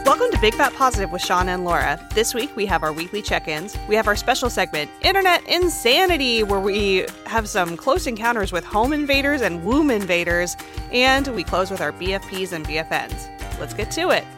Welcome to Big Fat Positive with Shauna and Laura. This week we have our weekly check-ins. We have our special segment, Internet Insanity, where we have some close encounters with home invaders and womb invaders. And we close with our BFPs and BFNs. Let's get to it.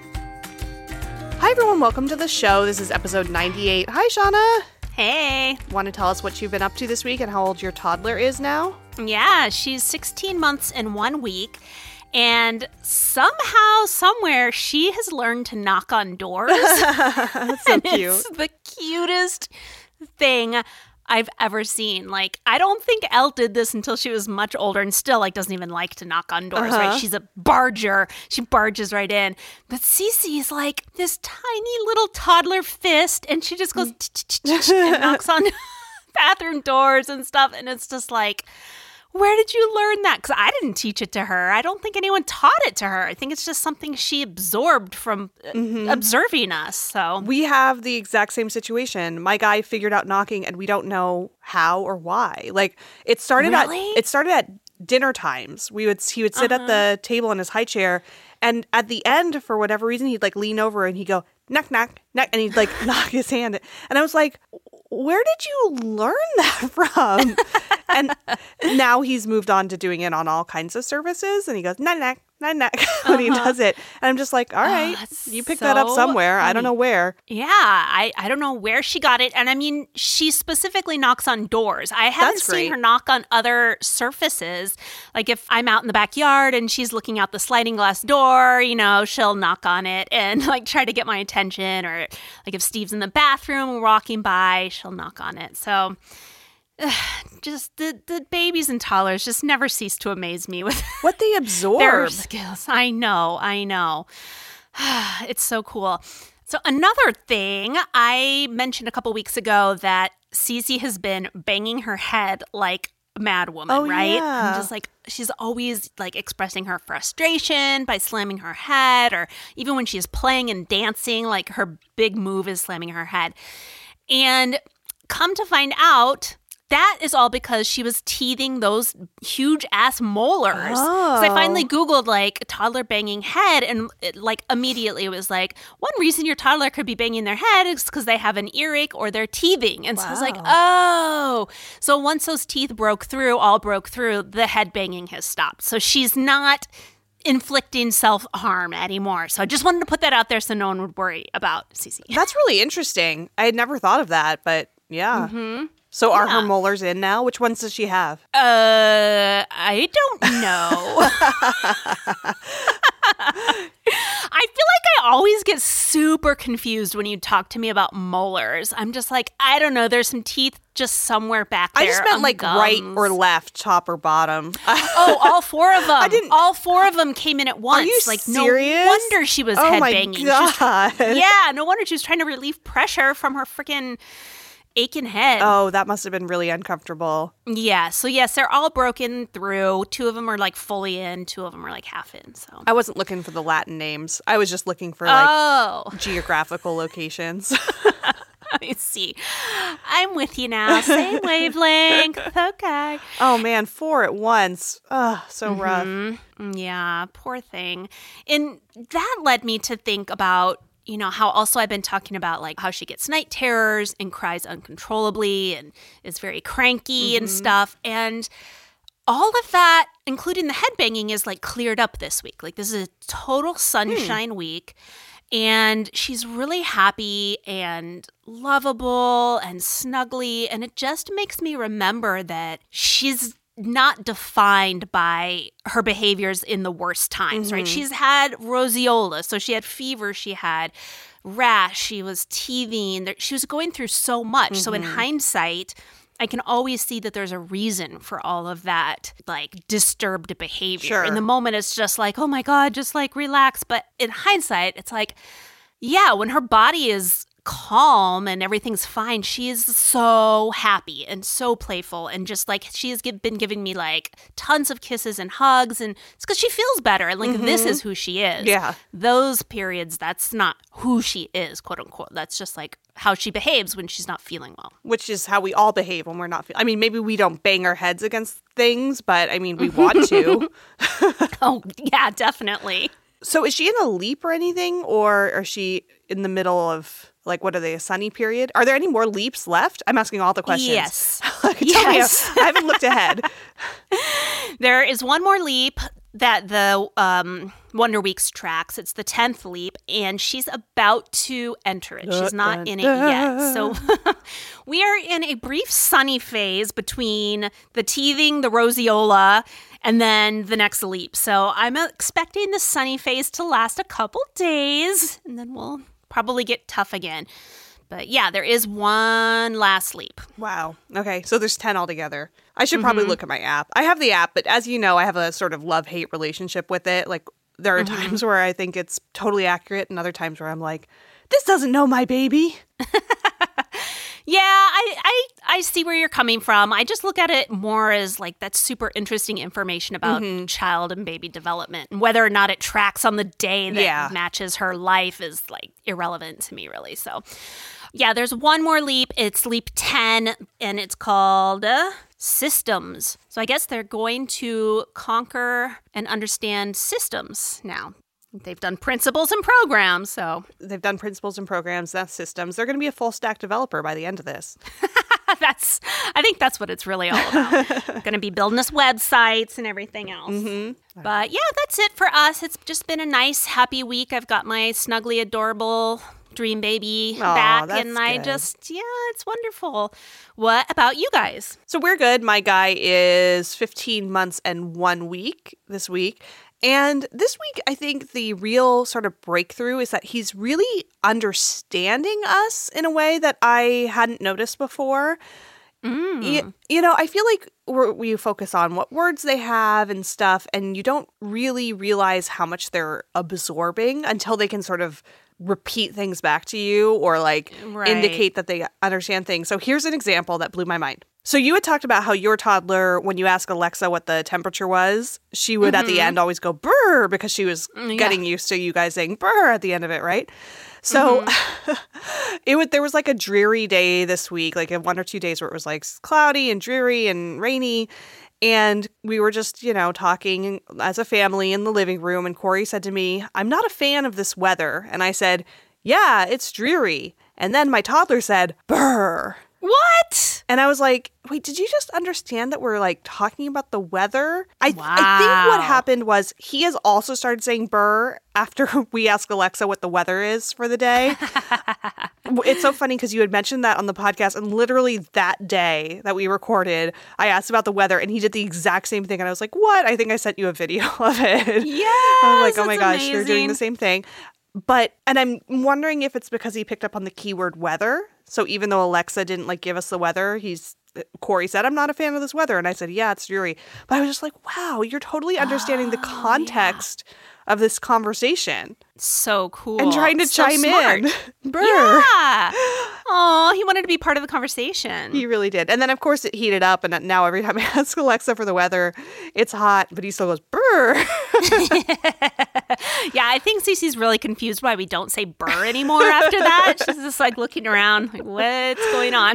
Hi everyone, welcome to the show. This is episode 98. Hi Shauna. Hey. Want to tell us what you've been up to this week and how old your toddler is now? Yeah, she's 16 months and 1 week. And somehow, somewhere, she has learned to knock on doors. That's so cute. It's the cutest thing I've ever seen. Like, I don't think Elle did this until she was much older and still, like, doesn't even like to knock on doors, right? She's a barger. She barges right in. But Cece is like this tiny little toddler fist, and she just goes and knocks on bathroom doors and stuff. And it's just like, where did you learn that? Because I didn't teach it to her. I don't think anyone taught it to her. I think it's just something she absorbed from observing us. So we have the exact same situation. My guy figured out knocking, and we don't know how or why. Like it started at dinner times. He would sit at the table in his high chair, and at the end, for whatever reason, he'd like lean over and he'd go knock knock knock, and he'd like knock his hand. And I was like, where did you learn that from? And now he's moved on to doing it on all kinds of services. And he goes, knock, knock, knock, knock, when he does it. And I'm just like, all right, you picked that up somewhere. Funny. I don't know where. Yeah, I don't know where she got it. And I mean, she specifically knocks on doors. I haven't seen her knock on other surfaces. Like if I'm out in the backyard and she's looking out the sliding glass door, you know, she'll knock on it and like try to get my attention. Or like if Steve's in the bathroom and we're walking by, she'll knock on it. So just the babies and toddlers just never cease to amaze me with what they absorb. Their skills. I know. It's so cool. So another thing, I mentioned a couple weeks ago that Cece has been banging her head like a mad woman, right? Yeah. I'm just like, she's always like expressing her frustration by slamming her head, or even when she's playing and dancing, like her big move is slamming her head. And come to find out, that is all because she was teething those huge ass molars. Because I finally Googled like toddler banging head, and immediately it was like, one reason your toddler could be banging their head is because they have an earache or they're teething. And so I was like, oh. So once those teeth broke through, the head banging has stopped. So she's not inflicting self-harm anymore. So I just wanted to put that out there so no one would worry about Cece. That's really interesting. I had never thought of that, but yeah. Mm-hmm. So are her molars in now? Which ones does she have? I don't know. I feel like I always get super confused when you talk to me about molars. I'm just like, I don't know. There's some teeth just somewhere back there. I just meant like right or left, top or bottom. All four of them. All four of them came in at once. Are you serious? No wonder she was headbanging. Oh my God. Yeah, no wonder she was trying to relieve pressure from her freaking aching head. Oh, that must have been really uncomfortable. Yeah. So yes, they're all broken through. 2 of them are like fully in. 2 of them are like half in. So I wasn't looking for the Latin names. I was just looking for like geographical locations. I see. I'm with you now. Same wavelength. Okay. Oh man, 4 at once. Oh, so rough. Yeah, poor thing. And that led me to think about, you know, how also I've been talking about like how she gets night terrors and cries uncontrollably and is very cranky and stuff. And all of that, including the headbanging, is like cleared up this week. Like this is a total sunshine week. And she's really happy and lovable and snuggly. And it just makes me remember that she's not defined by her behaviors in the worst times, right? She's had roseola, so she had fever, she had rash, she was teething, she was going through so much. So in hindsight, I can always see that there's a reason for all of that, like, disturbed behavior. Sure. In the moment, it's just like, oh my God, just like relax. But in hindsight, it's like, yeah, when her body is calm and everything's fine, she is so happy and so playful, and just like she has been giving me like tons of kisses and hugs, and it's because she feels better, and like this is who she is. Yeah, those periods, that's not who she is, quote unquote. That's just like how she behaves when she's not feeling well, which is how we all behave when we're not I mean, maybe we don't bang our heads against things, but I mean, we want to. Oh yeah, definitely. So is she in a leap or anything? Or is she in the middle of, like, what are they, a sunny period? Are there any more leaps left? I'm asking all the questions. Yes. Yes. I haven't looked ahead. There is one more leap that the Wonder Weeks tracks. It's the 10th leap, and she's about to enter it. She's not in it yet. So we are in a brief sunny phase between the teething, the roseola, and then the next leap. So I'm expecting the sunny phase to last a couple days, and then we'll probably get tough again. But yeah, there is one last leap. Wow. Okay. So there's 10 altogether. I should probably look at my app. I have the app, but as you know, I have a sort of love-hate relationship with it. Like, there are times where I think it's totally accurate and other times where I'm like, this doesn't know my baby. Yeah, I see where you're coming from. I just look at it more as like that's super interesting information about child and baby development. And whether or not it tracks on the day that matches her life is like irrelevant to me, really. So yeah, there's one more leap. It's leap 10, and it's called systems. So I guess they're going to conquer and understand systems now. They've done principles and programs, so. They've done principles and programs, that's systems. They're going to be a full stack developer by the end of this. I think that's what it's really all about. Going to be building us websites and everything else. But yeah, that's it for us. It's just been a nice, happy week. I've got my snuggly, adorable dream baby back, and I just, it's wonderful. What about you guys? So we're good. My guy is 15 months and 1 week this week. And this week, I think the real sort of breakthrough is that he's really understanding us in a way that I hadn't noticed before. You know, I feel like we focus on what words they have and stuff, and you don't really realize how much they're absorbing until they can sort of repeat things back to you or like indicate that they understand things. So here's an example that blew my mind. So you had talked about how your toddler, when you ask Alexa what the temperature was, she would at the end always go brr because she was getting used to you guys saying brr at the end of it, right? So there was like a dreary day this week, like 1 or 2 days where it was like cloudy and dreary and rainy. And we were just, you know, talking as a family in the living room. And Corey said to me, I'm not a fan of this weather. And I said, yeah, it's dreary. And then my toddler said, brr. What? And I was like, wait, did you just understand that we're like talking about the weather? I think what happened was he has also started saying brr after we ask Alexa what the weather is for the day. It's so funny because you had mentioned that on the podcast, and literally that day that we recorded, I asked about the weather and he did the exact same thing. And I was like, what? I think I sent you a video of it. Yes, I was like, oh my gosh, amazing. you're doing the same thing. And I'm wondering if it's because he picked up on the keyword weather. So even though Alexa didn't like give us the weather, Corey said, I'm not a fan of this weather. And I said, yeah, it's dreary. But I was just like, wow, you're totally understanding the context of this conversation. So cool. And trying to chime in. Brr. Yeah. Oh, he wanted to be part of the conversation. He really did. And then, of course, it heated up. And now every time I ask Alexa for the weather, it's hot. But he still goes, brr. Yeah, I think Cece's really confused why we don't say brr anymore after that. She's just like looking around, like, what's going on?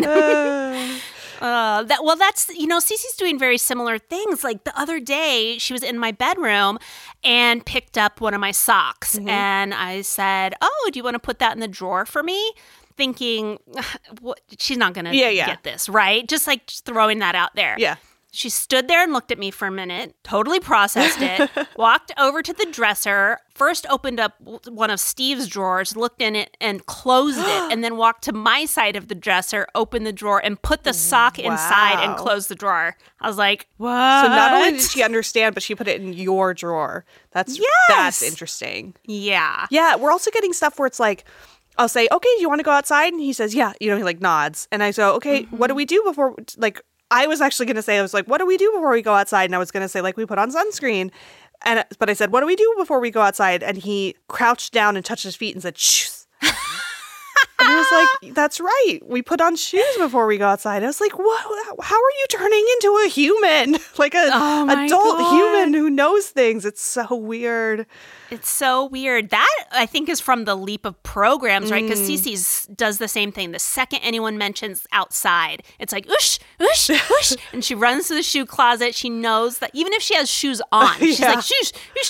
That's, you know, Cece's doing very similar things. Like the other day, she was in my bedroom and picked up one of my socks. And I said, oh, do you want to put that in the drawer for me? Thinking, she's not going to get this, right? Just like throwing that out there. Yeah. She stood there and looked at me for a minute, totally processed it, walked over to the dresser, first opened up one of Steve's drawers, looked in it and closed it, and then walked to my side of the dresser, opened the drawer, and put the sock inside and closed the drawer. I was like, what? So not only did she understand, but she put it in your drawer. That's interesting. Yeah. Yeah, we're also getting stuff where it's like, I'll say, okay, do you want to go outside? And he says, yeah. You know, he like nods. And I go, okay, what do we do before, like, I was actually going to say, I was like, what do we do before we go outside? And I was going to say, like, we put on sunscreen. But I said, what do we do before we go outside? And he crouched down and touched his feet and said, shoes. And I was like, that's right. We put on shoes before we go outside. I was like, what? How are you turning into a human? Like an adult human who knows things. It's so weird. It's so weird. That, I think, is from the leap of programs, right? Because Cece's does the same thing. The second anyone mentions outside, it's like, oosh, oosh, oosh. And she runs to the shoe closet. She knows that even if she has shoes on, she's like, shoosh, shoosh.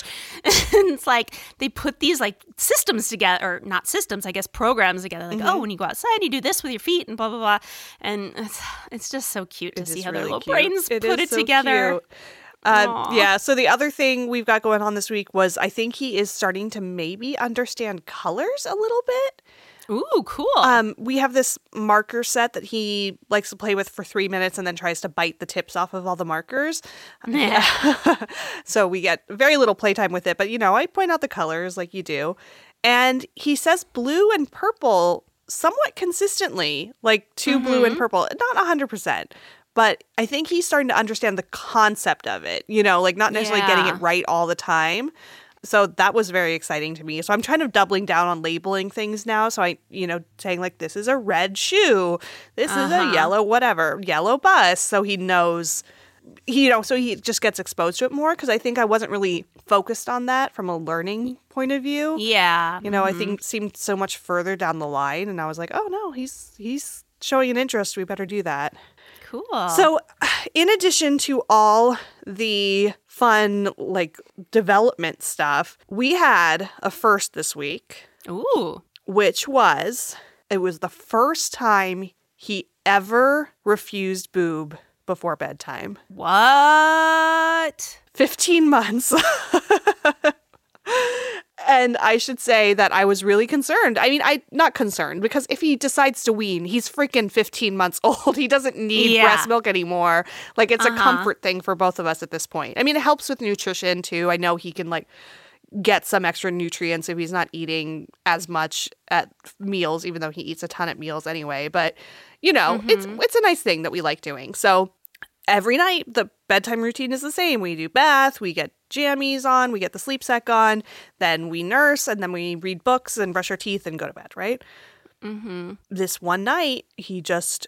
And it's like they put these like systems together, or not systems, I guess programs together. Like, oh, when you go outside, you do this with your feet and blah, blah, blah. And it's just so cute to see how their little brains put it together. Yeah, so the other thing we've got going on this week was I think he is starting to maybe understand colors a little bit. Ooh, cool. We have this marker set that he likes to play with for 3 minutes and then tries to bite the tips off of all the markers. Yeah. So we get very little playtime with it, but I point out the colors like you do. And he says blue and purple somewhat consistently, like two blue and purple, not 100%. But I think he's starting to understand the concept of it, like not necessarily getting it right all the time. So that was very exciting to me. So I'm kind of doubling down on labeling things now. So saying like, this is a red shoe. This is a yellow bus. So he knows, so he just gets exposed to it more. Because I think I wasn't really focused on that from a learning point of view. Yeah. I think it seemed so much further down the line. And I was like, oh no, he's showing an interest. We better do that. Cool. So in addition to all the fun, like, development stuff, we had a first this week. Ooh. Which was, it was the first time he ever refused boob before bedtime. What? 15 months. And I should say that I was really concerned. I mean, not concerned, because if he decides to wean, he's freaking 15 months old. He doesn't need breast milk anymore. Like, it's a comfort thing for both of us at this point. I mean, it helps with nutrition, too. I know he can, like, get some extra nutrients if he's not eating as much at meals, even though he eats a ton at meals anyway. But, it's a nice thing that we like doing. So every night, the bedtime routine is the same. We do bath, we get jammies on, we get the sleep sec on, then we nurse, and then we read books and brush our teeth and go to bed, right? This one night, he just...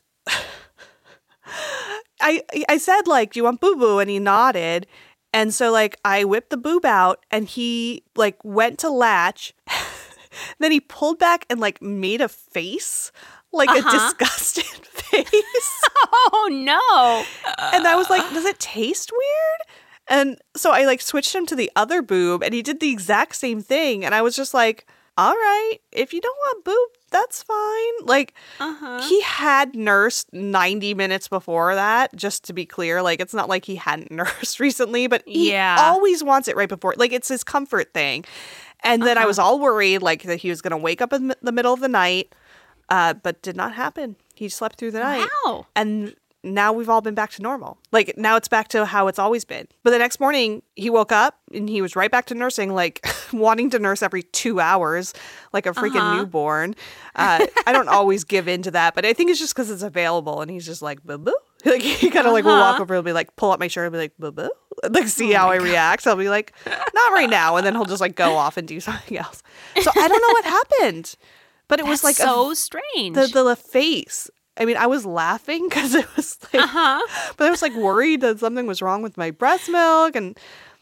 I said, like, do you want boo-boo? And he nodded. And so, like, I whipped the boob out, and he, like, went to latch. Then he pulled back and, like, made a face. Like a disgusted face. Oh, no. And I was like, does it taste weird? And so I like switched him to the other boob and he did the exact same thing. And I was just like, all right, if you don't want boob, that's fine. Like, he had nursed 90 minutes before that, just to be clear. Like, it's not like he hadn't nursed recently, but he always wants it right before. Like, it's his comfort thing. And then I was all worried, like, that he was going to wake up in the middle of the night. But did not happen. He slept through the night. Wow. And now we've all been back to normal. Like, now it's back to how it's always been. But the next morning, he woke up and he was right back to nursing, like wanting to nurse every 2 hours, like a freaking newborn. I don't always give in to that, but I think it's just because it's available. And he's just like, boo-boo. Like, he kind of like will walk over and be like, pull up my shirt and be like, boo-boo. Like, see how I react. I'll be like, not right now. And then he'll just like go off and do something else. So I don't know what happened. But it was like so strange. The face. I mean, I was laughing because it was like, but I was like worried that something was wrong with my breast milk. And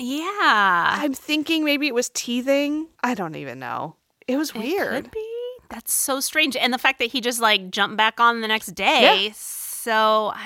I'm thinking maybe it was teething. I don't even know. It was weird. Could be. That's so strange. And the fact that he just like jumped back on the next day. Yeah. So,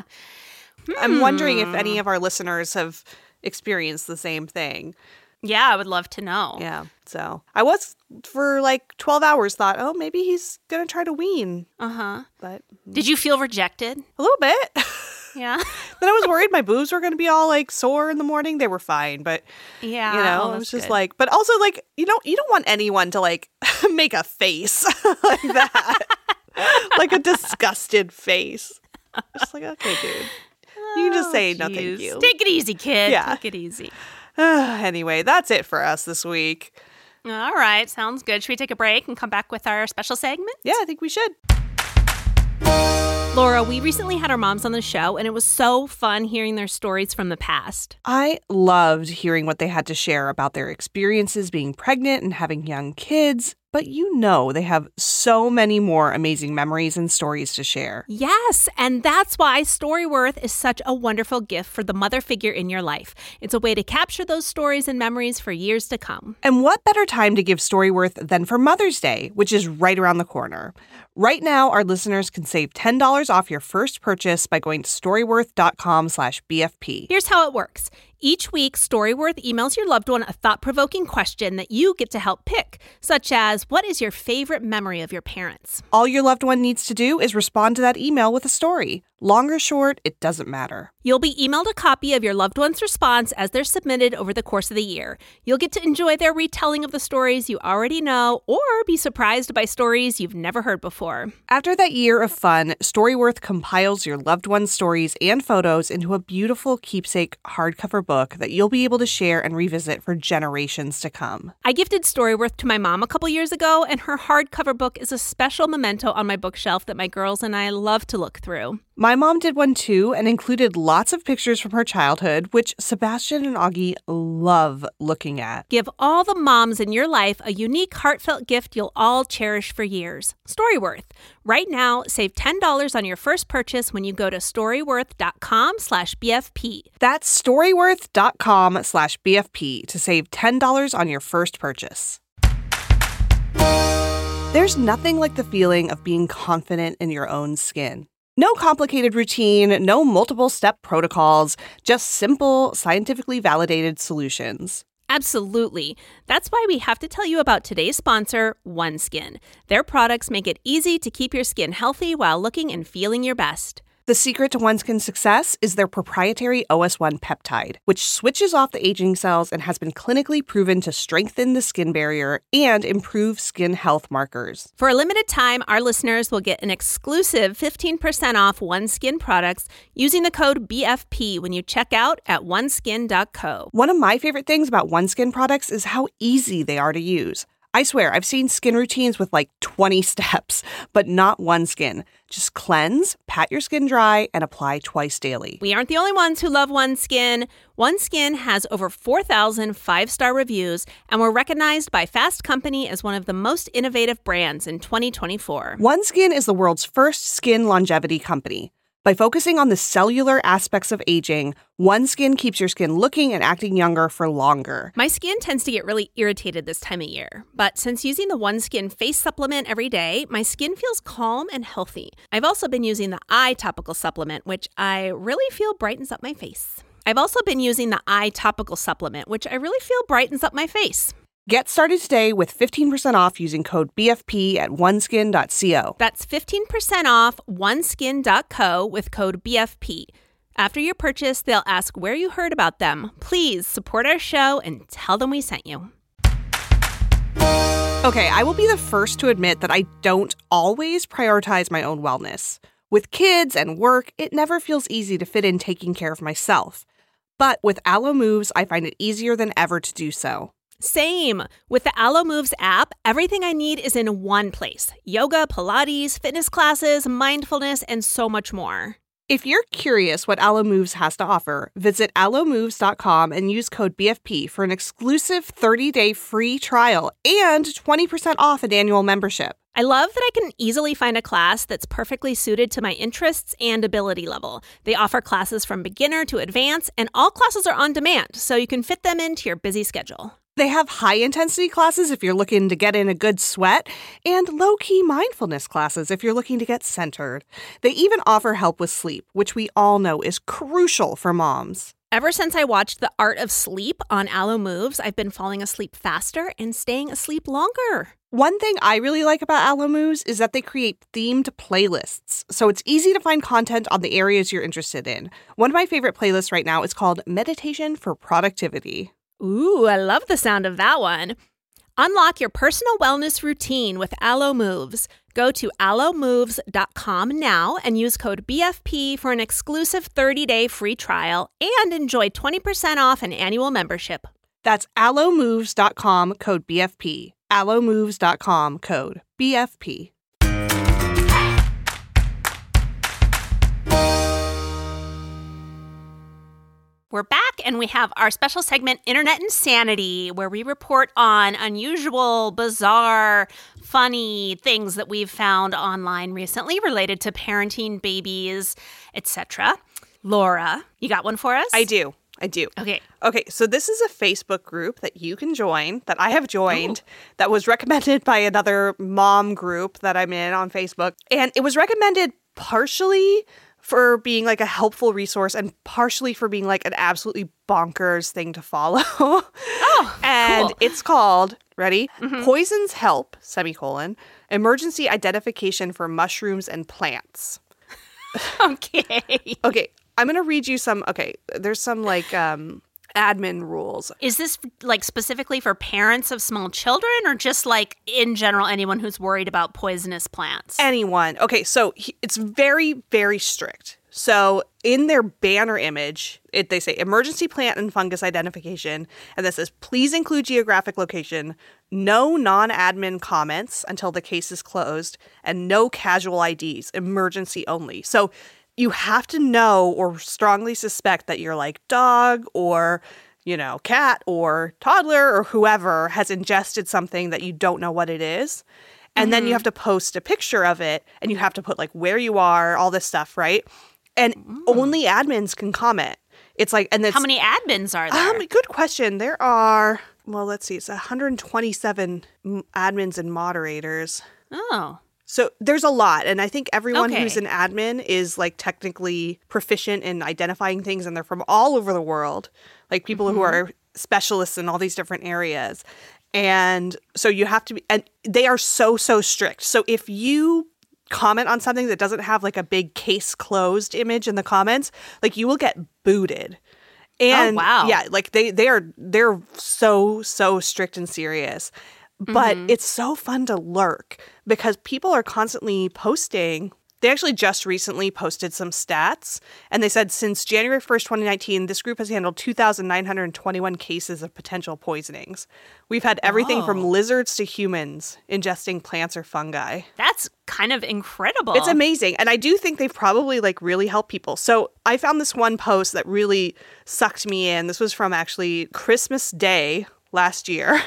I'm wondering if any of our listeners have experienced the same thing. Yeah, I would love to know. Yeah. So I was, for like 12 hours, thought, oh, maybe he's going to try to wean. But did you feel rejected? A little bit. Yeah. Then I was worried my boobs were going to be all like sore in the morning. They were fine. But, it was just like, but also like, you don't want anyone to like make a face like that. Like a disgusted face. Just like, okay, dude. You can just say, no, thank you. Take it easy, kid. Yeah. Take it easy. Anyway, that's it for us this week. All right. Sounds good. Should we take a break and come back with our special segment? Yeah, I think we should. Laura, we recently had our moms on the show, and it was so fun hearing their stories from the past. I loved hearing what they had to share about their experiences being pregnant and having young kids. But they have so many more amazing memories and stories to share. Yes, and that's why Storyworth is such a wonderful gift for the mother figure in your life. It's a way to capture those stories and memories for years to come. And what better time to give Storyworth than for Mother's Day, which is right around the corner. Right now, our listeners can save $10 off your first purchase by going to storyworth.com/BFP. Here's how it works. Each week, Storyworth emails your loved one a thought-provoking question that you get to help pick, such as, what is your favorite memory of your parents? All your loved one needs to do is respond to that email with a story. Long or short, it doesn't matter. You'll be emailed a copy of your loved one's response as they're submitted over the course of the year. You'll get to enjoy their retelling of the stories you already know or be surprised by stories you've never heard before. After that year of fun, Storyworth compiles your loved one's stories and photos into a beautiful keepsake hardcover book that you'll be able to share and revisit for generations to come. I gifted Storyworth to my mom a couple years ago, and her hardcover book is a special memento on my bookshelf that my girls and I love to look through. My mom did one too and included lots of pictures from her childhood, which Sebastian and Augie love looking at. Give all the moms in your life a unique, heartfelt gift you'll all cherish for years. Storyworth. Right now, save $10 on your first purchase when you go to storyworth.com/BFP. That's storyworth.com/BFP to save $10 on your first purchase. There's nothing like the feeling of being confident in your own skin. No complicated routine, no multiple-step protocols, just simple, scientifically validated solutions. Absolutely. That's why we have to tell you about today's sponsor, OneSkin. Their products make it easy to keep your skin healthy while looking and feeling your best. The secret to OneSkin's success is their proprietary OS1 peptide, which switches off the aging cells and has been clinically proven to strengthen the skin barrier and improve skin health markers. For a limited time, our listeners will get an exclusive 15% off OneSkin products using the code BFP when you check out at oneskin.co. One of my favorite things about OneSkin products is how easy they are to use. I swear, I've seen skin routines with like 20 steps, but not OneSkin. Just cleanse, pat your skin dry, and apply twice daily. We aren't the only ones who love OneSkin. OneSkin has over 4,000 five-star reviews, and we're recognized by Fast Company as one of the most innovative brands in 2024. OneSkin is the world's first skin longevity company. By focusing on the cellular aspects of aging, OneSkin keeps your skin looking and acting younger for longer. My skin tends to get really irritated this time of year, but since using the OneSkin face supplement every day, my skin feels calm and healthy. I've also been using the eye topical supplement, which I really feel brightens up my face. I've also been using the eye topical supplement, which I really feel brightens up my face. Get started today with 15% off using code BFP at oneskin.co. That's 15% off oneskin.co with code BFP. After your purchase, they'll ask where you heard about them. Please support our show and tell them we sent you. Okay, I will be the first to admit that I don't always prioritize my own wellness. With kids and work, it never feels easy to fit in taking care of myself. But with Alo Moves, I find it easier than ever to do so. Same. With the Alo Moves app, everything I need is in one place. Yoga, Pilates, fitness classes, mindfulness, and so much more. If you're curious what Alo Moves has to offer, visit alomoves.com and use code BFP for an exclusive 30-day free trial and 20% off an annual membership. I love that I can easily find a class that's perfectly suited to my interests and ability level. They offer classes from beginner to advanced, and all classes are on demand, so you can fit them into your busy schedule. They have high-intensity classes if you're looking to get in a good sweat, and low-key mindfulness classes if you're looking to get centered. They even offer help with sleep, which we all know is crucial for moms. Ever since I watched The Art of Sleep on Alo Moves, I've been falling asleep faster and staying asleep longer. One thing I really like about Alo Moves is that they create themed playlists, so it's easy to find content on the areas you're interested in. One of my favorite playlists right now is called Meditation for Productivity. Ooh, I love the sound of that one. Unlock your personal wellness routine with Alo Moves. Go to alomoves.com now and use code BFP for an exclusive 30-day free trial and enjoy 20% off an annual membership. That's alomoves.com, code BFP. alomoves.com, code BFP. We're back, and we have our special segment, Internet Insanity, where we report on unusual, bizarre, funny things that we've found online recently related to parenting, babies, etc. Laura, you got one for us? I do. Okay, so this is a Facebook group that you can join, that I have joined, that was recommended by another mom group that I'm in on Facebook. And it was recommended partially for being like a helpful resource and partially for being like an absolutely bonkers thing to follow. And cool. it's called, ready? Poisons Help, Emergency Identification for Mushrooms and Plants. Okay. Okay, I'm going to read you some, there's some like admin rules. Is this like specifically for parents of small children or just like in general anyone who's worried about poisonous plants? Anyone. Okay, so it's very, very strict. So in their banner image, they say emergency plant and fungus identification. And this says, please include geographic location, no non-admin comments until the case is closed, and no casual IDs, emergency only. So you have to know or strongly suspect that your like dog or, cat or toddler or whoever has ingested something that you don't know what it is. And then you have to post a picture of it and you have to put like where you are, all this stuff, right? And only admins can comment. It's like, and how many admins are there? Good question. There are, well, let's see, it's 127 admins and moderators. Oh. So there's a lot. And I think everyone who's an admin is like technically proficient in identifying things, and they're from all over the world, like people who are specialists in all these different areas. And so you have to be, and they are so strict. So if you comment on something that doesn't have like a big case closed image in the comments, like you will get booted. And yeah, like they're so strict and serious. But it's so fun to lurk because people are constantly posting. They actually just recently posted some stats, and they said since January 1st, 2019, this group has handled 2,921 cases of potential poisonings. We've had everything from lizards to humans ingesting plants or fungi. That's kind of incredible. It's amazing. And I do think they've probably like really helped people. So I found this one post that really sucked me in. This was from actually Christmas Day last year.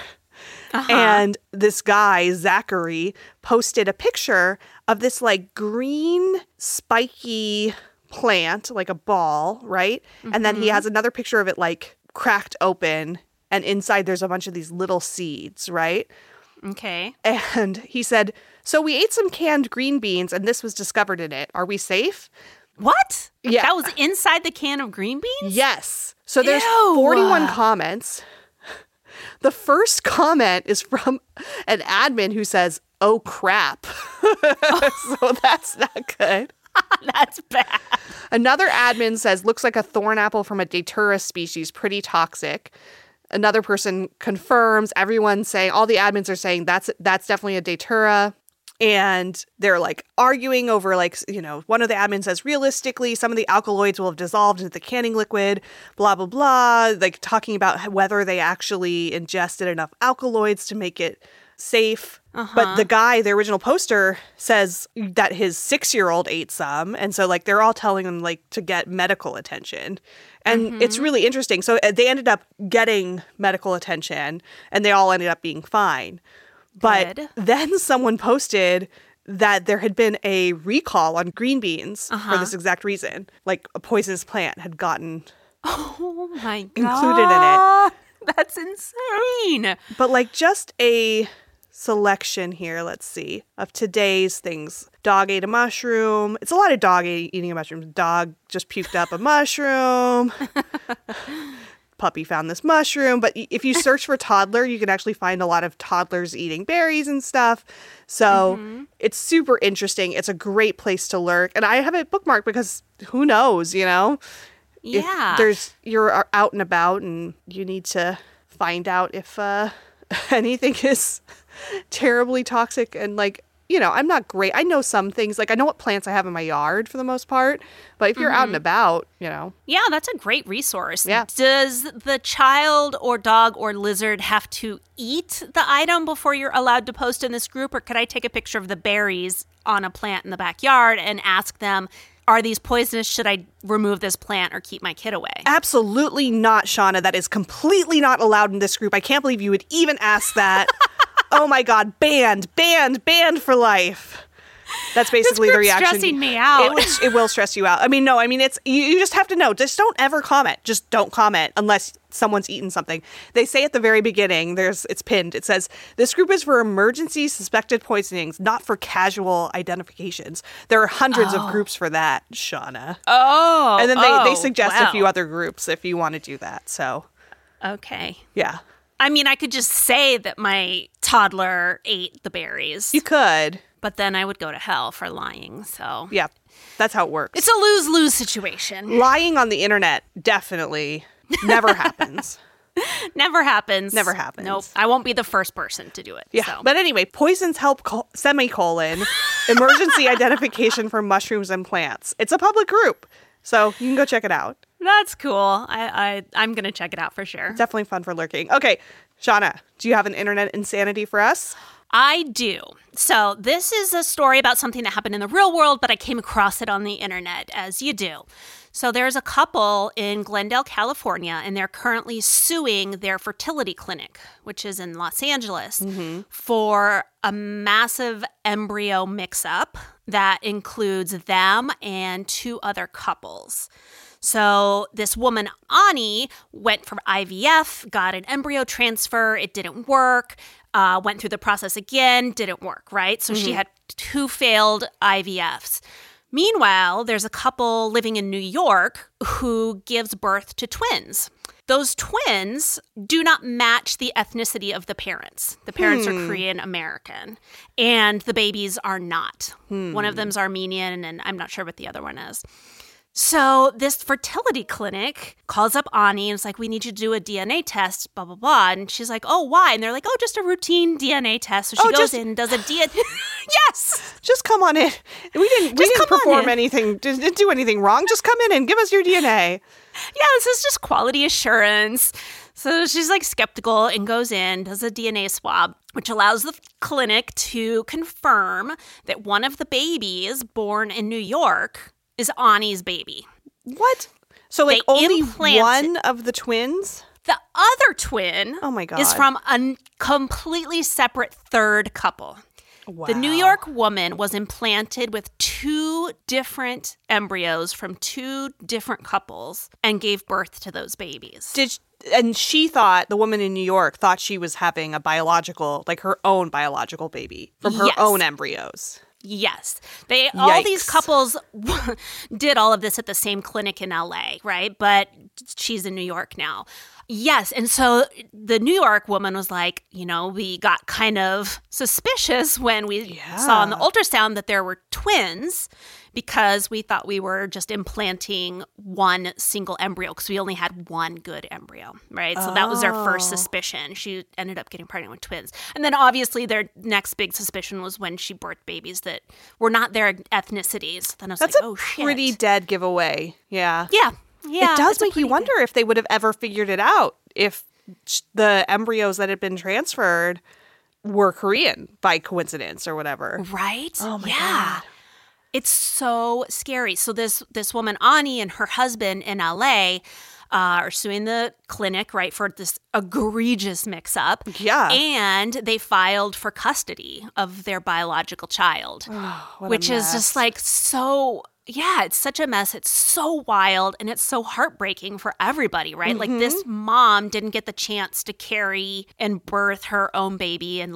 And this guy, Zachary, posted a picture of this like green spiky plant, like a ball, right? And then he has another picture of it like cracked open, and inside there's a bunch of these little seeds, right? Okay. And he said, so we ate some canned green beans and this was discovered in it. Are we safe? What? Yeah. That was inside the can of green beans? Yes. So there's Ew. 41 comments. The first comment is from an admin who says, oh, crap. So that's not good. That's bad. Another admin says, looks like a thorn apple from a Datura species, pretty toxic. Another person confirms, everyone's saying, all the admins are saying that's definitely a Datura. And they're like arguing over like, one of the admins says, realistically, some of the alkaloids will have dissolved into the canning liquid, blah, blah, blah. Like talking about whether they actually ingested enough alkaloids to make it safe. But the guy, the original poster, says that his 6-year-old ate some. And so like they're all telling him like to get medical attention. And it's really interesting. So they ended up getting medical attention and they all ended up being fine. But then someone posted that there had been a recall on green beans for this exact reason. Like a poisonous plant had gotten included in it. That's insane. But like just a selection here, let's see, of today's things. Dog ate a mushroom. It's a lot of dog eating a mushroom. Dog just puked up a mushroom. Puppy found this mushroom. But if you search for toddler, you can actually find a lot of toddlers eating berries and stuff. So it's super interesting. It's a great place to lurk. And I have it bookmarked because who knows, Yeah. If you're out and about and you need to find out if anything is terribly toxic and like, I'm not great. I know some things, like I know what plants I have in my yard for the most part, but if you're out and about, Yeah, that's a great resource. Yeah. Does the child or dog or lizard have to eat the item before you're allowed to post in this group? Or could I take a picture of the berries on a plant in the backyard and ask them, are these poisonous? Should I remove this plant or keep my kid away? Absolutely not, Shauna. That is completely not allowed in this group. I can't believe you would even ask that. Oh my God, banned for life. That's basically the reaction. Stressing me out. It will stress you out. I mean, no, I mean, it's you just have to know. Just don't ever comment. Just don't comment unless someone's eaten something. They say at the very beginning, it's pinned. It says, this group is for emergency suspected poisonings, not for casual identifications. There are hundreds of groups for that, Shauna. Oh. And then they suggest a few other groups if you want to do that. So. Okay. Yeah. I mean, I could just say that my toddler ate the berries. You could. But then I would go to hell for lying, so. Yeah, that's how it works. It's a lose-lose situation. Lying on the internet definitely never happens. Never happens. Never happens. Nope. I won't be the first person to do it. Yeah. So. But anyway, Poisons Help, emergency identification for mushrooms and plants. It's a public group, so you can go check it out. That's cool. I'm going to check it out for sure. Definitely fun for lurking. Okay, Shauna, do you have an internet insanity for us? I do. So this is a story about something that happened in the real world, but I came across it on the internet, as you do. So there's a couple in Glendale, California, and they're currently suing their fertility clinic, which is in Los Angeles, for a massive embryo mix-up that includes them and 2 other couples. So this woman, Ani, went for IVF, got an embryo transfer. It didn't work. Went through the process again, didn't work, right? So she had 2 failed IVFs. Meanwhile, there's a couple living in New York who gives birth to twins. Those twins do not match the ethnicity of the parents. The parents are Korean American, and the babies are not. One of them's Armenian, and I'm not sure what the other one is. So this fertility clinic calls up Ani and is like, we need you to do a DNA test, blah, blah, blah. And she's like, oh, why? And they're like, oh, just a routine DNA test. So she goes in and does a DNA. Yes. Just come on in. We didn't perform anything, didn't do anything wrong. Just come in and give us your DNA. Yeah, this is just quality assurance. So she's like skeptical and goes in, does a DNA swab, which allows the clinic to confirm that one of the babies born in New York is Ani's baby. What? So like only one of the twins? The other twin is from a completely separate third couple. Wow. The New York woman was implanted with 2 different embryos from 2 different couples and gave birth to those babies. And she thought, the woman in New York thought she was having a biological, like her own biological baby from her own embryos. Yes. All these couples did all of this at the same clinic in LA, right? But she's in New York now. Yes. And so the New York woman was like, we got kind of suspicious when we saw in the ultrasound that there were twins because we thought we were just implanting one single embryo because we only had one good embryo, right? So that was our first suspicion. She ended up getting pregnant with twins. And then obviously their next big suspicion was when she birthed babies that were not their ethnicities. Then I was That's like, oh shit. That's a pretty dead giveaway. Yeah. Yeah. Yeah. It does make you wonder if they would have ever figured it out if the embryos that had been transferred were Korean by coincidence or whatever. Right? Oh my God. It's so scary. So this woman, Ani, and her husband in LA are suing the clinic, right, for this egregious mix-up. Yeah. And they filed for custody of their biological child, which is just like so... Yeah, it's such a mess. It's so wild and it's so heartbreaking for everybody, right? Like this mom didn't get the chance to carry and birth her own baby and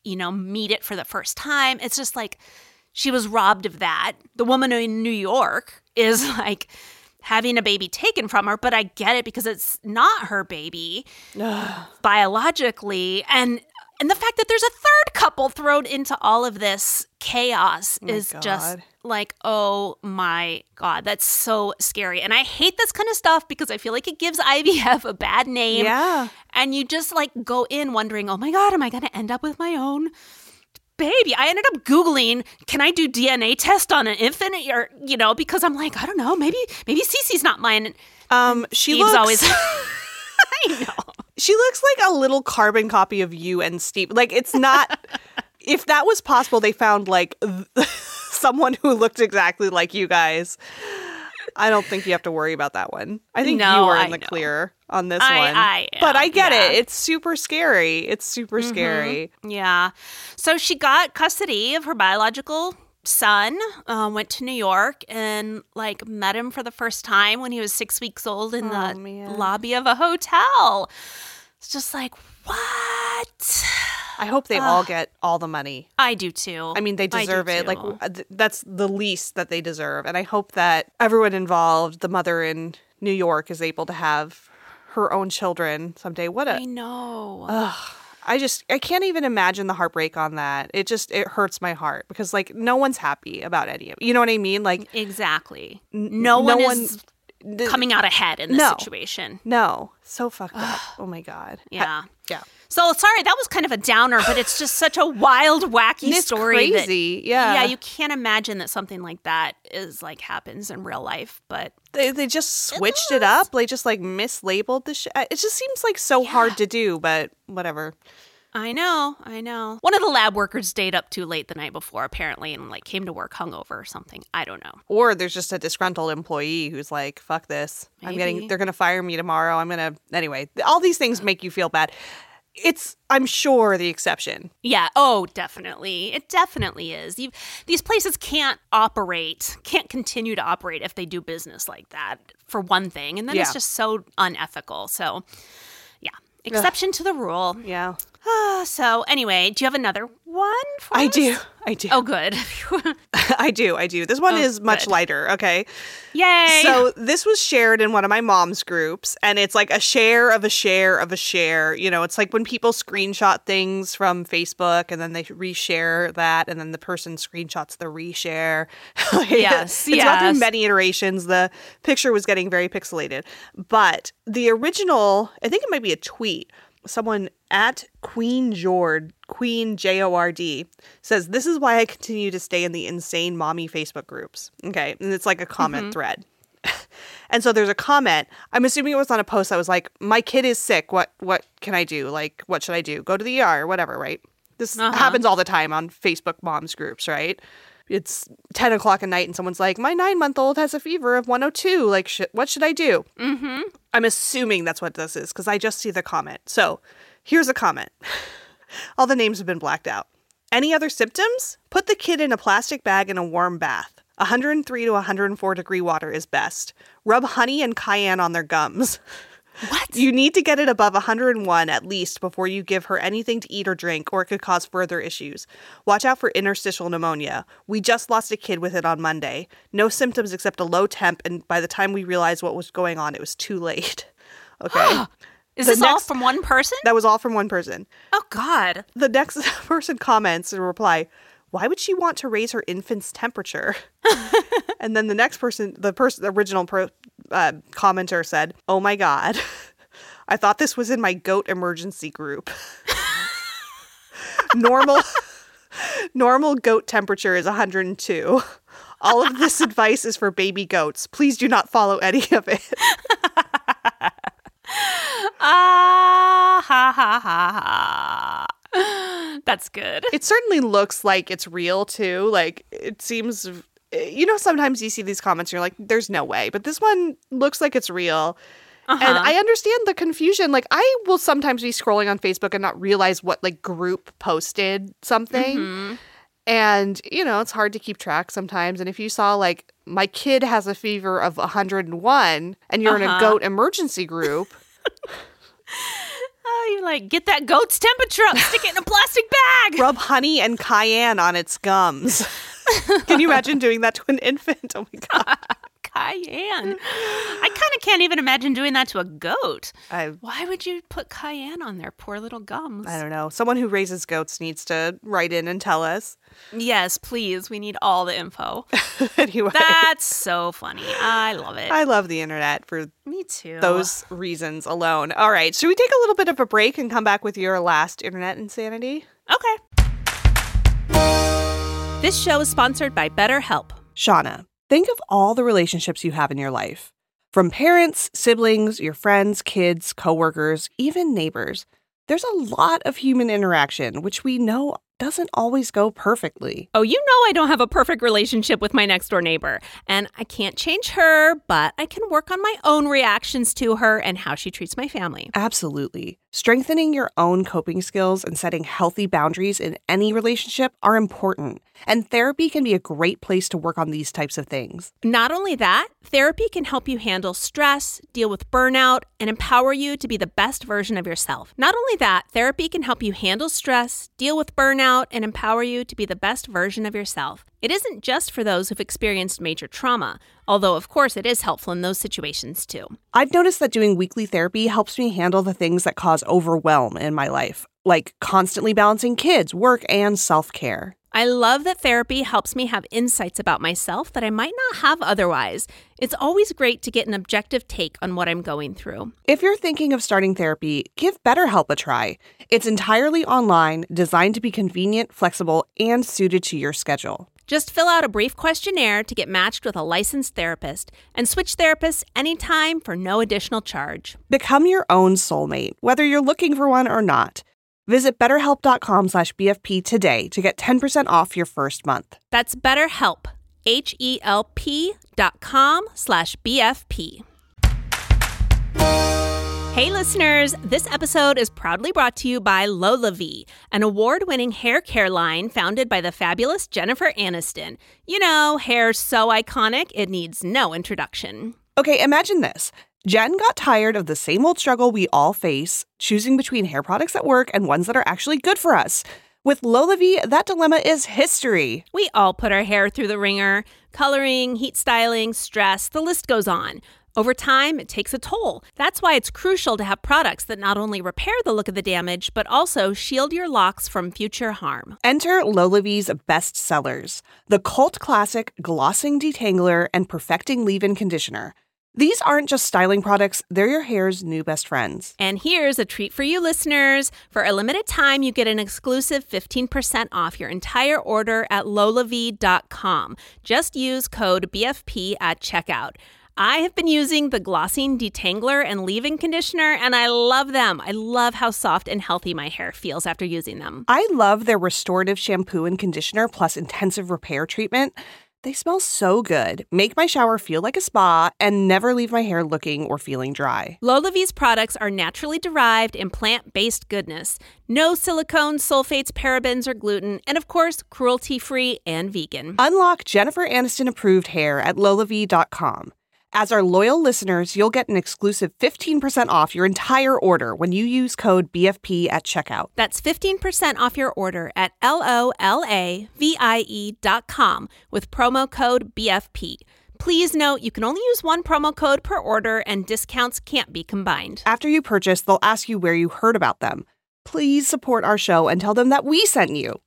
meet it for the first time. It's just like she was robbed of that. The woman in New York is like having a baby taken from her, but I get it because it's not her baby biologically. And the fact that there's a third couple thrown into all of this chaos is just like, oh my God, that's so scary. And I hate this kind of stuff because I feel like it gives IVF a bad name. Yeah. And you just go in wondering, oh my God, am I going to end up with my own baby? I ended up Googling, can I do DNA test on an infant? Or, because I'm like, I don't know, maybe Cece's not mine. She Steve's looks... always... I know. She looks like a little carbon copy of you and Steve. Like, it's not... If that was possible, they found, someone who looked exactly like you guys. I don't think you have to worry about that one. I think you are in the clear on this one. I am, but I get it. It's super scary. It's super scary. Yeah. So she got custody of her biological son went to New York and like met him for the first time when he was 6 weeks old in the lobby of a hotel. It's just like, what? I hope they all get all the money. I do too. I mean, they deserve it. Like, that's the least that they deserve. And I hope that everyone involved, the mother in New York, is able to have her own children someday. I know. I can't even imagine the heartbreak on that. It hurts my heart because like no one's happy about any of it. You know what I mean? Like exactly. No one is coming out ahead in this situation. No. So fucked up. Oh my God. Yeah. Yeah. So sorry, that was kind of a downer, but it's just such a wild, wacky story. It's crazy. Yeah, you can't imagine that something like that is like happens in real life. But they just switched it up. They just like mislabeled the shit. It just seems like so hard to do, but whatever. I know. One of the lab workers stayed up too late the night before, apparently, and like came to work hungover or something. I don't know. Or there's just a disgruntled employee who's like, "Fuck this! Maybe. They're gonna fire me tomorrow. Anyway." All these things make you feel bad. It's, I'm sure, the exception. Yeah. Oh, definitely. It definitely is. These places can't continue to operate if they do business like that, for one thing. And then it's just so unethical. So, yeah. Exception to the rule. Yeah. So, anyway, do you have another one for us? I do. Oh, good. I do. This one is much lighter, okay? Yay! So this was shared in one of my mom's groups, and it's like a share of a share of a share. You know, it's like when people screenshot things from Facebook, and then they reshare that, and then the person screenshots the reshare. Yes, It's gone through many iterations. The picture was getting very pixelated. But the original, I think it might be a tweet, someone at Queen Jord, Queen Jord, says, "This is why I continue to stay in the insane mommy Facebook groups." Okay. And it's like a comment thread. And so there's a comment. I'm assuming it was on a post that was like, "My kid is sick. What can I do? Like, what should I do? Go to the ER or whatever," right? This happens all the time on Facebook moms groups, right? It's 10 o'clock at night and someone's like, "My 9-month-old has a fever of 102. Like, what should I do?" Mm-hmm. I'm assuming that's what this is because I just see the comment. So here's a comment. All the names have been blacked out. "Any other symptoms? Put the kid in a plastic bag in a warm bath. 103 to 104 degree water is best. Rub honey and cayenne on their gums." What? "You need to get it above 101 at least before you give her anything to eat or drink, or it could cause further issues. Watch out for interstitial pneumonia. We just lost a kid with it on Monday. No symptoms except a low temp, and by the time we realized what was going on, it was too late." Okay. Is this all from one person? That was all from one person. Oh, God. The next person comments and reply, "Why would she want to raise her infant's temperature?" And then the next person, the original commenter said, "Oh my God, I thought this was in my goat emergency group. Normal goat temperature is 102. All of this advice is for baby goats. Please do not follow any of it." Ha ha ha ha. That's good. It certainly looks like it's real too. Like, it seems, sometimes you see these comments and you're like, there's no way. But this one looks like it's real. And I understand the confusion. Like, I will sometimes be scrolling on Facebook and not realize what like group posted something. Mm-hmm. And, it's hard to keep track sometimes. And if you saw like, "My kid has a fever of 101 and you're in a goat emergency group. You like, "Get that goat's temperature up, stick it in a plastic bag. Rub honey and cayenne on its gums." Can you imagine doing that to an infant? Oh my God. Cayenne. I kind of can't even imagine doing that to a goat. Why would you put cayenne on their poor little gums? I don't know. Someone who raises goats needs to write in and tell us. Yes, please. We need all the info. Anyway. That's so funny. I love it. I love the internet for Me too. those reasons alone. All right. Should we take a little bit of a break and come back with your last internet insanity? Okay. This show is sponsored by BetterHelp. Shauna, think of all the relationships you have in your life. From parents, siblings, your friends, kids, coworkers, even neighbors. There's a lot of human interaction, which we know doesn't always go perfectly. Oh, I don't have a perfect relationship with my next door neighbor. And I can't change her, but I can work on my own reactions to her and how she treats my family. Absolutely. Strengthening your own coping skills and setting healthy boundaries in any relationship are important, and therapy can be a great place to work on these types of things. Not only that, therapy can help you handle stress, deal with burnout, and empower you to be the best version of yourself. Not only that, therapy can help you handle stress, deal with burnout, and empower you to be the best version of yourself. It isn't just for those who've experienced major trauma, although of course it is helpful in those situations too. I've noticed that doing weekly therapy helps me handle the things that cause overwhelm in my life, like constantly balancing kids, work, and self-care. I love that therapy helps me have insights about myself that I might not have otherwise. It's always great to get an objective take on what I'm going through. If you're thinking of starting therapy, give BetterHelp a try. It's entirely online, designed to be convenient, flexible, and suited to your schedule. Just fill out a brief questionnaire to get matched with a licensed therapist and switch therapists anytime for no additional charge. Become your own soulmate, whether you're looking for one or not. Visit BetterHelp.com/BFP today to get 10% off your first month. That's BetterHelp, HELP.com/BFP. Hey listeners, this episode is proudly brought to you by LolaVie, an award-winning hair care line founded by the fabulous Jennifer Aniston. You know, hair so iconic, it needs no introduction. Okay, imagine this. Jen got tired of the same old struggle we all face, choosing between hair products that work and ones that are actually good for us. With LolaVie, that dilemma is history. We all put our hair through the ringer. Coloring, heat styling, stress, the list goes on. Over time, it takes a toll. That's why it's crucial to have products that not only repair the look of the damage, but also shield your locks from future harm. Enter LolaVie's best sellers, the cult classic Glossing Detangler and Perfecting Leave-In Conditioner. These aren't just styling products, they're your hair's new best friends. And here's a treat for you listeners. For a limited time, you get an exclusive 15% off your entire order at LolaVie.com. Just use code BFP at checkout. I have been using the Glossing Detangler and Leave-In Conditioner, and I love them. I love how soft and healthy my hair feels after using them. I love their restorative shampoo and conditioner plus intensive repair treatment. They smell so good, make my shower feel like a spa, and never leave my hair looking or feeling dry. LolaVie's products are naturally derived and plant-based goodness. No silicones, sulfates, parabens, or gluten, and of course, cruelty-free and vegan. Unlock Jennifer Aniston-approved hair at LolaVie.com. As our loyal listeners, you'll get an exclusive 15% off your entire order when you use code BFP at checkout. That's 15% off your order at LOLAVIE.com with promo code BFP. Please note you can only use one promo code per order and discounts can't be combined. After you purchase, they'll ask you where you heard about them. Please support our show and tell them that we sent you.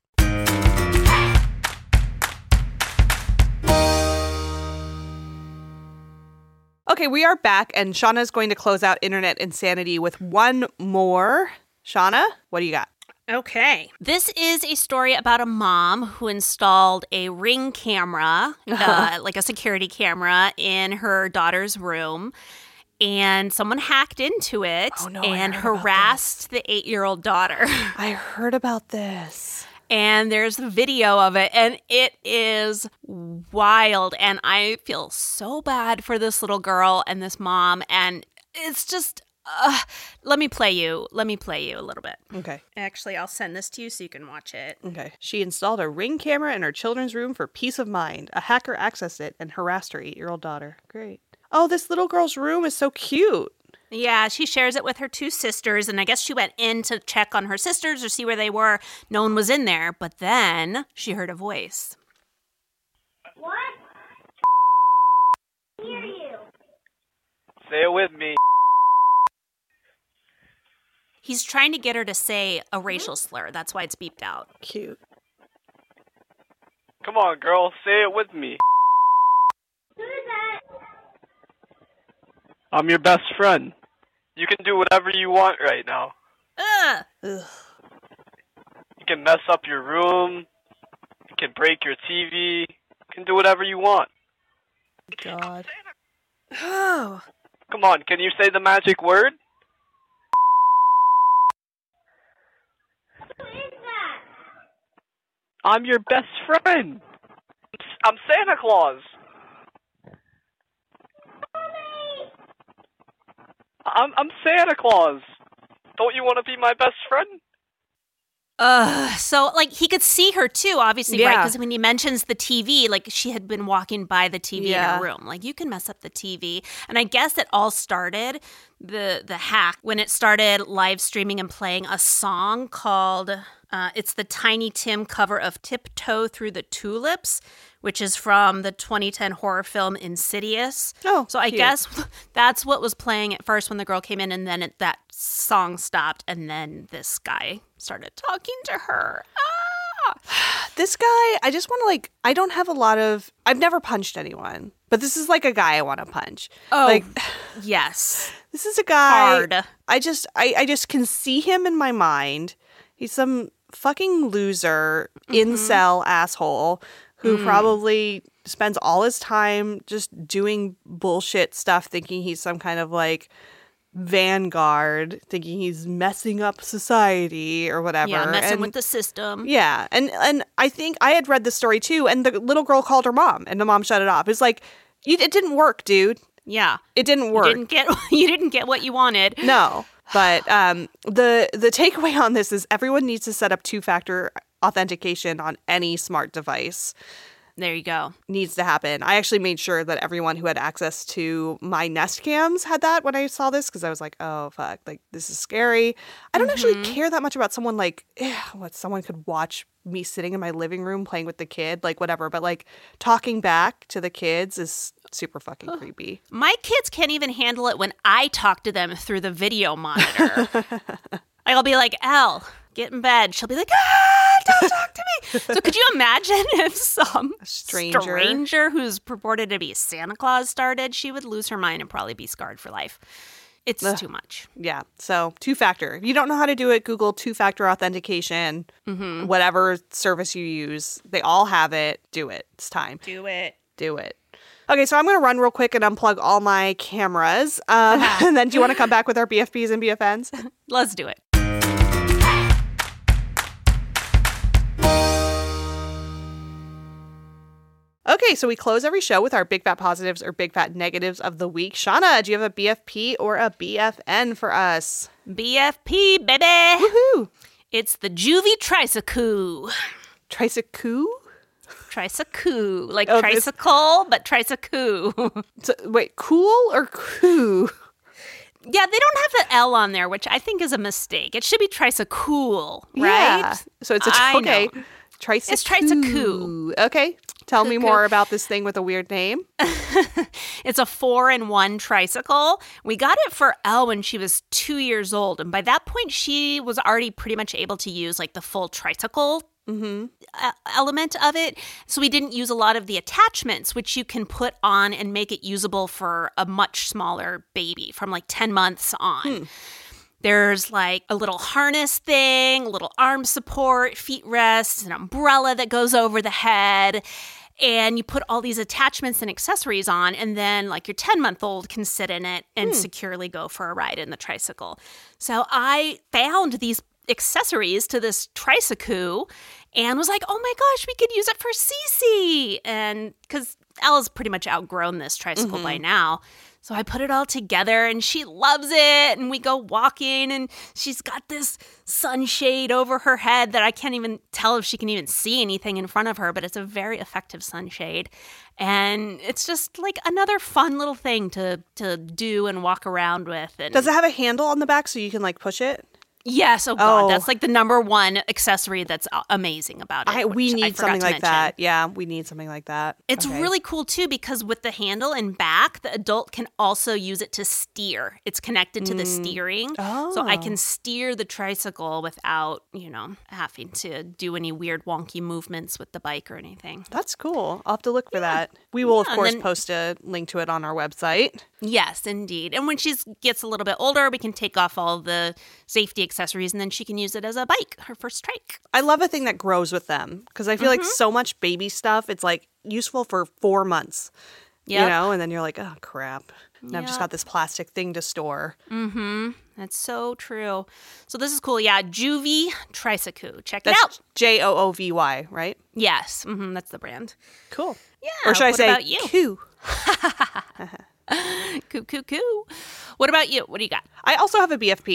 Okay, we are back, and Shauna's going to close out Internet Insanity with one more. Shauna, what do you got? Okay. This is a story about a mom who installed a Ring camera, like a security camera, in her daughter's room. And someone hacked into it and harassed the 8-year-old daughter. I heard about this. And there's a video of it, and it is wild. And I feel so bad for this little girl and this mom. And it's just, let me play you a little bit. Okay. Actually, I'll send this to you so you can watch it. Okay. She installed a Ring camera in her children's room for peace of mind. A hacker accessed it and harassed her 8-year-old daughter. Great. Oh, this little girl's room is so cute. Yeah, she shares it with her 2 sisters, and I guess she went in to check on her sisters or see where they were. No one was in there, but then she heard a voice. What? Hear you. Say it with me. He's trying to get her to say a racial slur. That's why it's beeped out. Cute. Come on, girl. Say it with me. Who is that? I'm your best friend. You can do whatever you want right now. Ugh. Ugh. You can mess up your room. You can break your TV. You can do whatever you want. God. Oh. Come on, can you say the magic word? Who is that? I'm your best friend. I'm Santa Claus. I'm Santa Claus. Don't you want to be my best friend? So like he could see her too, obviously, right? Yeah. Because when he mentions the TV, like she had been walking by the TV in Yeah. her room. Like you can mess up the TV. And I guess it all started, the hack, when it started live streaming and playing a song called, it's the Tiny Tim cover of Tiptoe Through the Tulips, which is from the 2010 horror film Insidious. Oh, so I cute. guess that's what was playing at first when the girl came in, and then that song stopped, and then this guy started talking to her. This guy, I just want to like, I don't have a lot of, I've never punched anyone, but this is like a guy I want to punch. Oh, Like, yes. this is a guy. Hard. I just can see him in my mind. He's some fucking loser, incel asshole who probably spends all his time just doing bullshit stuff, thinking he's some kind of like vanguard, thinking he's messing up society or whatever. Yeah, messing And- with the system. Yeah, and I think I had read the story too, and the little girl called her mom, and the mom shut it off. It's like, it didn't work, dude. Yeah. It didn't work. You didn't get what you wanted. No, but the takeaway on this is everyone needs to set up 2-factor authentication on any smart device. There you go. Needs to happen. I actually made sure that everyone who had access to my Nest cams had that when I saw this, because I was like, oh fuck, like this is scary. I don't actually care that much about someone like what someone could watch me sitting in my living room playing with the kid, like whatever, but like talking back to the kids is super fucking creepy. My kids can't even handle it when I talk to them through the video monitor. I'll be like, Elle, get in bed. She'll be like, don't talk to me. So could you imagine if some stranger who's purported to be Santa Claus started? She would lose her mind and probably be scarred for life. It's too much. Yeah. So 2-factor. If you don't know how to do it, Google 2-factor authentication, whatever service you use. They all have it. Do it. It's time. Do it. Do it. Okay, so I'm going to run real quick and unplug all my cameras. And then do you want to come back with our BFPs and BFNs? Let's do it. Okay, so we close every show with our big fat positives or big fat negatives of the week. Shauna, do you have a BFP or a BFN for us? BFP, baby. Woohoo! It's the Juvie Tricycle. Tricycle? Tricycle. Like Oh, tricycle, but tricycle. So, wait, cool or coo? Yeah, they don't have the L on there, which I think is a mistake. It should be tricycle, right? Yeah. So it's I okay. know. Tricycle. It's tricycle. Okay. Tell me Cuckoo. more about this thing with a weird name. It's a 4-in-1 tricycle. We got it for Elle when she was 2 years old. And by that point, she was already pretty much able to use like the full tricycle element of it. So we didn't use a lot of the attachments, which you can put on and make it usable for a much smaller baby from like 10 months on. There's like a little harness thing, a little arm support, feet rests, an umbrella that goes over the head. And you put all these attachments and accessories on, and then like your 10-month-old can sit in it and securely go for a ride in the tricycle. So I found these accessories to this tricycle and was like, oh my gosh, we could use it for Cece. And because Ella's pretty much outgrown this tricycle by now. So I put it all together and she loves it. And we go walking and she's got this sunshade over her head that I can't even tell if she can even see anything in front of her, but it's a very effective sunshade. And it's just like another fun little thing to do and walk around with. And Does it have a handle on the back so you can like push it? yes, oh God, Oh. that's like the number one accessory that's amazing about it. We which I need forgot something to like mention. that. Yeah, we need something like that. It's Okay. really cool too because with the handle and back, the adult can also use it to steer. It's connected to the steering. So I can steer the tricycle without, having to do any weird wonky movements with the bike or anything. That's cool. I'll have to look for that. We will, of and course, then- post a link to it on our website. Yes, indeed. And when she gets a little bit older, we can take off all the safety accessories and then she can use it as a bike, her first trike. I love a thing that grows with them because I feel like so much baby stuff, it's like useful for 4 months, Yep. and then you're like, oh, crap. And I've just got this plastic thing to store. That's so true. So this is cool. Yeah, Juvie Tricycle. Check it That's out. JOOVY, right? Yes, that's the brand. Cool. Yeah. Or should I what say about you? coo? Coo. What about you? What do you got? I also have a BFP.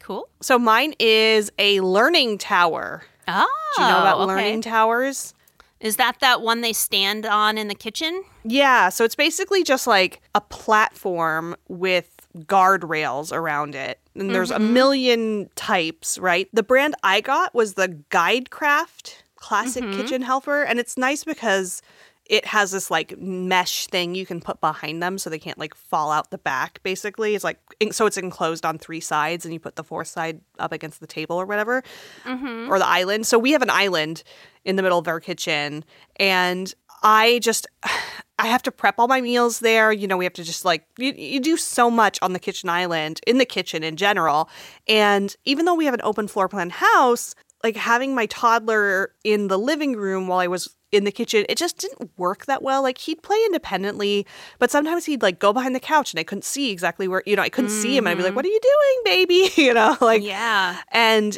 Cool. So mine is a learning tower. Oh, Do you know about okay. learning towers? Is that one they stand on in the kitchen? Yeah, so it's basically just like a platform with guardrails around it. And there's a million types, right? The brand I got was the Guidecraft Classic Kitchen Helper. And it's nice because it has this like mesh thing you can put behind them so they can't like fall out the back, basically. It's like, so it's enclosed on 3 sides and you put the 4th side up against the table or whatever, or the island. So we have an island in the middle of our kitchen, and I have to prep all my meals there. You know, we have to just like, you do so much on the kitchen island, in the kitchen in general. And even though we have an open floor plan house, like having my toddler in the living room while I was in the kitchen, it just didn't work that well. Like he'd play independently, but sometimes he'd like go behind the couch and I couldn't see exactly where, I couldn't see him. And I'd be like, what are you doing, baby? Yeah. And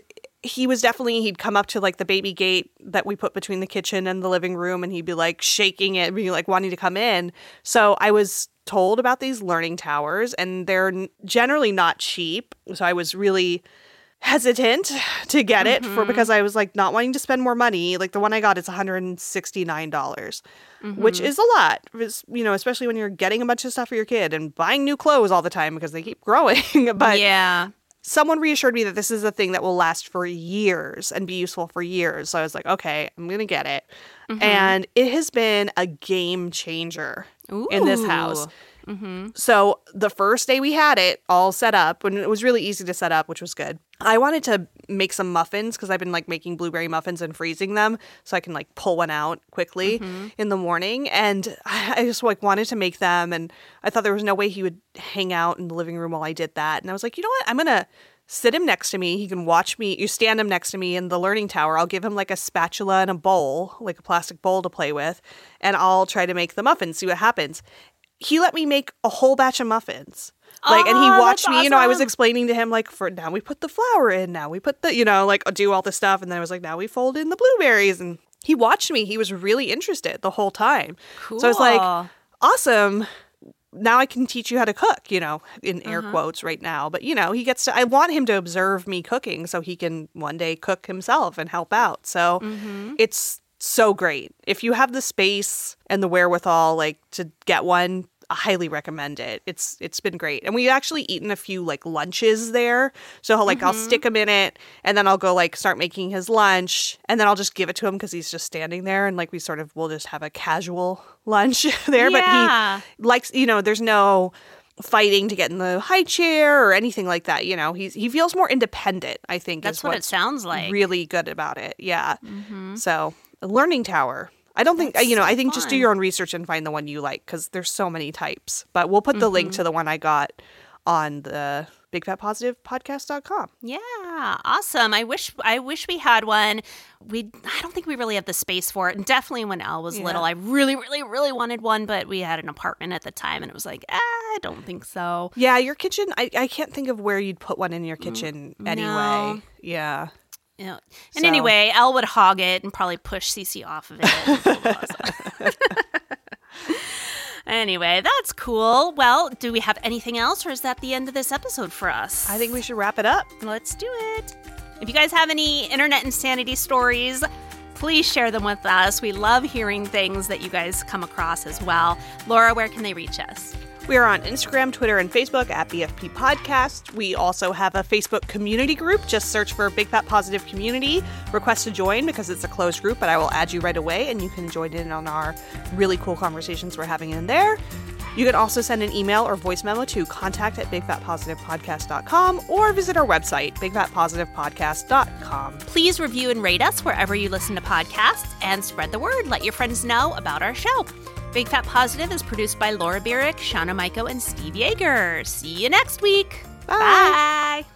he'd come up to like the baby gate that we put between the kitchen and the living room, and he'd be like shaking it, be like wanting to come in. So I was told about these learning towers, and they're generally not cheap. So I was really hesitant to get it because I was like not wanting to spend more money. Like the one I got is $169, which is a lot, especially when you're getting a bunch of stuff for your kid and buying new clothes all the time because they keep growing. But yeah. Someone reassured me that this is a thing that will last for years and be useful for years. So I was like, okay, I'm going to get it. And it has been a game changer in this house. So the first day we had it all set up, and it was really easy to set up, which was good. I wanted to make some muffins because I've been like making blueberry muffins and freezing them so I can like pull one out quickly in the morning. And I just like wanted to make them. And I thought there was no way he would hang out in the living room while I did that. And I was like, you know what? I'm going to sit him next to me. He can watch me. You stand him next to me in the learning tower. I'll give him like a spatula and a bowl, like a plastic bowl to play with. And I'll try to make the muffins, see what happens. He let me make a whole batch of muffins. And he watched me, awesome. I was explaining to him, like, for now we put the flour in, now we put the, like, do all this stuff. And then I was like, now we fold in the blueberries. And he watched me. He was really interested the whole time. Cool. So I was like, awesome. Now I can teach you how to cook, in air quotes right now. But, I want him to observe me cooking so he can one day cook himself and help out. So it's so great. If you have the space and the wherewithal, like, to get one, I highly recommend it. It's been great. And we've actually eaten a few like lunches there. So I'll stick him in it, and then I'll go like start making his lunch, and then I'll just give it to him because he's just standing there, and like we'll just have a casual lunch there. Yeah. But he likes, there's no fighting to get in the high chair or anything like that. He feels more independent, I think. That's what it sounds like. Really good about it. Yeah. So a learning tower. I don't think, I think just do your own research and find the one you like because there's so many types. But we'll put the link to the one I got on the bigfatpositivepodcast.com. Yeah, awesome. I wish we had one. I don't think we really have the space for it. And definitely when Elle was little, I really, really, really wanted one, but we had an apartment at the time and it was like, I don't think so. Yeah, your kitchen, I can't think of where you'd put one in your kitchen anyway. No. Yeah. Yeah. And anyway, Elle would hog it and probably push Cece off of it. Anyway, that's cool. Well, do we have anything else, or is that the end of this episode for us? I think we should wrap it up. Let's do it. If you guys have any internet insanity stories, please share them with us. We love hearing things that you guys come across as well. Laura, where can they reach us? We are on Instagram, Twitter, and Facebook at BFP Podcast. We also have a Facebook community group. Just search for Big Fat Positive Community. Request to join because it's a closed group, but I will add you right away and you can join in on our really cool conversations we're having in there. You can also send an email or voice memo to contact@bigfatpositivepodcast.com or visit our website, bigfatpositivepodcast.com. Please review and rate us wherever you listen to podcasts and spread the word. Let your friends know about our show. Big Fat Positive is produced by Laura Bierick, Shauna Maiko, and Steve Yeager. See you next week. Bye. Bye.